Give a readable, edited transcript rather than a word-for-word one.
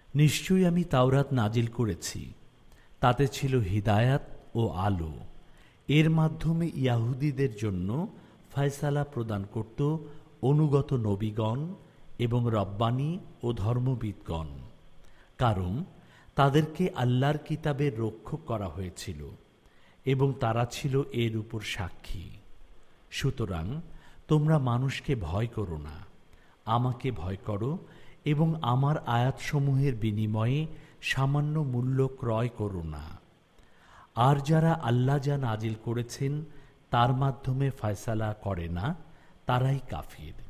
নিশ্চয়ই আমি তাওরাত নাজিল করেছি, তাতে ছিল হিদায়াত ও আলো। এর মাধ্যমে ইয়াহুদীদের জন্য ফয়সালা প্রদান করত অনুগত নবীগণ এবং রব্বানী ও ধর্মবিদগণ, কারণ তাদেরকে আল্লাহর কিতাবের রক্ষক করা হয়েছিল এবং তারা ছিল এর উপর সাক্ষী। সুতরাং তোমরা মানুষকে ভয় করো না, আমাকে ভয় করো এবং আমার আয়াতসমূহের বিনিময়ে সামান্য মূল্য ক্রয় করো না। আর যারা আল্লাহ যা নাজিল করেছেন তার মাধ্যমে ফয়সালা করে না, তারাই কাফির।